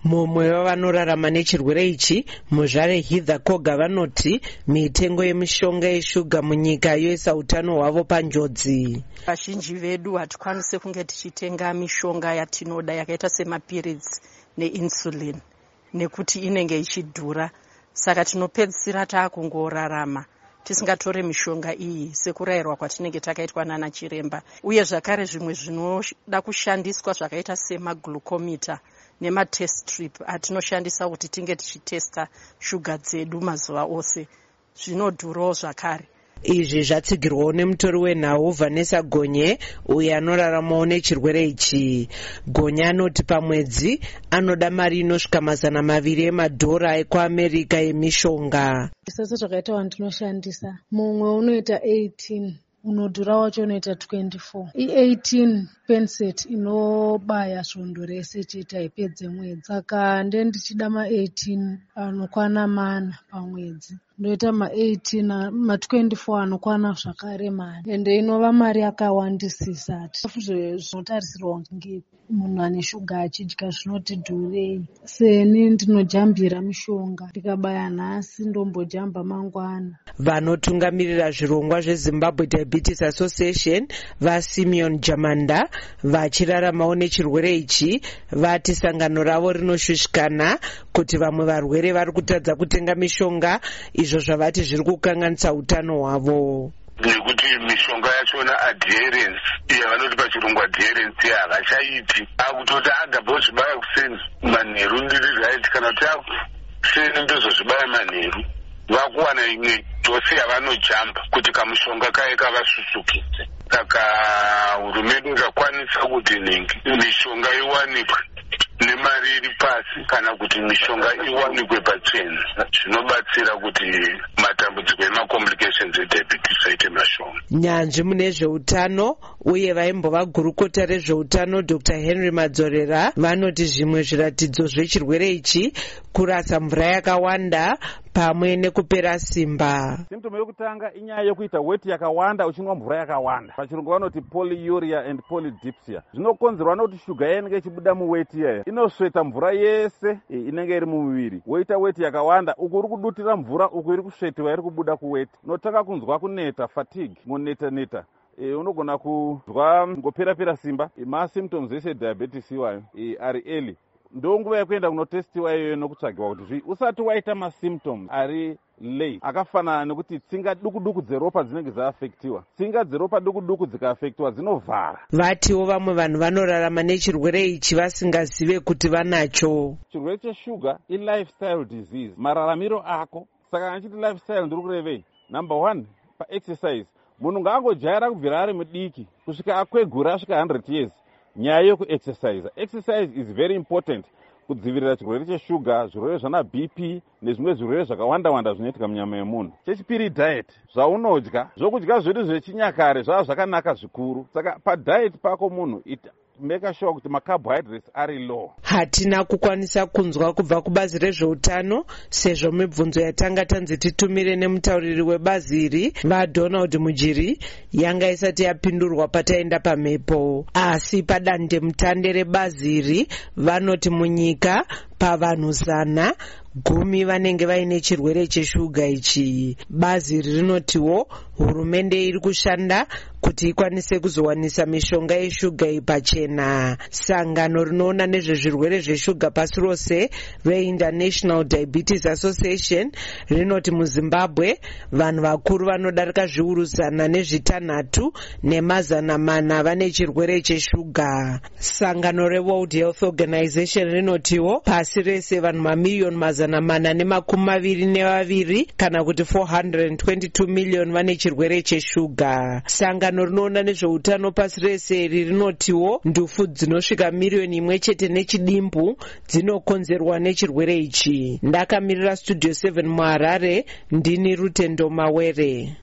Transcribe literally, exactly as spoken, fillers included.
Mumwe wavanorarama nechirwere ichi muzvare Heather Koga vanoti mitengo yemishonga yeshuga munyika yoisa utano hwavo panjodzi. Vazhinji vedu hatikwanisi kunge tichitenga mishonga yatinoda yakaita semapirizi neinsulin nekuti inenge ichidhura, saka tinopedzisira taakungorarama tisingatore mishonga iyi sekurayirwa kwatinenge takaitwa nana chiremba. Uye zvakare zvimwe zvinoda kushandiswa zvakaita semaglucometer nematest strip atinoshandisa kuti tinge tichitesta shuga dzedu mazuva ose zvinodhurawo zvakare. Izvi zvatsigirwawo nemutori wenhau Vanessa Gonye uyo anoraramawo nechirwere ichi. Gonye anoti pamwedzi anoda mari inosvika mazana maviri emadhora ekuAmerica yemishonga. Sasa zvakaita vanhu tinoshandisa mumwe unoita eighteen, unodhura wacho unoita twenty-four. I-eighteen penseti inobaya svondo rese chete haipedze mwedzi, saka nde ndichida ma-eighteen anokwana mana pamwedzi. Ndoita ma-eighteen, ma-twenty-four anokwana zvakare mari, ende inova mari yakawandisisa. Zvinotarisirwa kunge munhu ane shuga achidya zvinoti dhurei. Seni ndinojambira mishonga, ndikabaya nhasi ndombojamba mangwana. Vanotungamirira zvirongwa zveZimbabwe Diabetes Association vaSimeon Jamanda vachiraramawo nechirwere ichi vati sangano ravo rinoshushikana kuti vamwe varwere vari kutadza kutenga mishonga, izvo zvavati zviri kukanganisa utano hwavo. Nekuti mishonga yachona adherence yavanoti pachirungu adherence havachaiti. Akutoti agambozvibaya kuseni manheru ndiri right, kana kuti akuseni ndozozvibaya manheru vakuwana imwe dosi yavanojamba kuti kamushonga kaye kavasusukidze. Saka hurumende ikakwanisa kuti nhingi mishonga iwanikwe nemari iri pasi kana kuti mishonga iwanikwe pachena, zvinobatsira kuti matambudziko emacomplications ediabetes aite mashoma. Nyanzvi mune zveutano uye vaimbova gurukota rezveutano Doctor Henry Madzorera vanoti zvimwe zviratidzo zvechirwere ichi kurasa mvura yakawanda pamwe nekupera simba. Symptom yokutanga inyaya yokuita weti yakawanda uchinwa mvura yakawanda. Pachirungu vanoti polyuria and polydipsia. Zvinokonzerwa nokuti shuga inenge ichibuda muweti iyayo inosveta mvura yese inenge iri mumuviri. Woita weti yakawanda, uku uri kudutira mvura, uku iri kusvetiwa iri kubuda kuweti. Unotanga kunzwa kuneta, fatigue, moneta neta. E, unogona kuzwa ngopera pera simba. E, ma symptoms ese diabetes iwayo e, ari early. Ndo nguva yekuenda kunotestiwa iyoyo nokutsvagiwa kuti zvi usati waita masymptoms ari late akafanana nekuti tsinga duku duku dzeropa dzinenge dzaafektiwa. Tsinga dzeropa duku duku dzikaafektiwa dzinovhara. Vatiwo vamwe vanhu vanorarama nechirwere ichi vasingazive kuti vanacho. Chirwere cheshuga i-lifestyle disease, mararamiro ako. Saka anchiti lifestyle ndiri kurevei. Number one, pa exercise. Munhu ngaangojaira kubvira ari mudiki kusvika akwegura asvika one hundred years. Nyaya yokuexercise. Exercise is very important kudzivirira chirwere cheshuga, zvirwere zvana B P nezvimwe zvirwere zvakawanda-wanda zvinoitika munyama yemunhu. Chechipiri diet, zvaunodya. Zvokudya zvedu zvechinyakare zvava zvakanaka zvikuru. Saka padiet pako munhu ita make sure kuti macarbohydrates ari low. Hatina kukwanisa kunzwa kubva kubazi rezveutano sezvo mibvunzo yatanga tanzi titumire nemutauriri webazi iri vaDonald Mujiri yanga isati yapindurwa pataenda pamhepo. Asi padande mutande rebazi iri vanoti munyika pavanhu zana gumi vanenge vaine chirwere cheshuga ichi. Bazi iri rinotiwo hurumende iri kushanda kuti ikwanise kuzowanisa mishonga yeshuga ipachena. Sangano rinoona nezvezvirwere zveshuga pasi rose reInternational Diabetes Association rinoti muZimbabwe vanhu vakuru vanodarika zviuru zana nezvitanhatu nemazana mana vane chirwere cheshuga. Sangano reWorld Health Organization rinotiwo pasi rese vanhu mamiliyoni mazana mana nemakumi maviri nevaviri kana kuti four hundred twenty-two million vane chirwere cheshuga. Sangano rinoona nezveutano pasi rese iri rinotiwo ndufu dzinosvika miriyoni imwe chete nechidimbu dzinokonzerwa nechirwere ichi. Ndakamirira Studio seven muHarare, ndini Rutendo Mawere.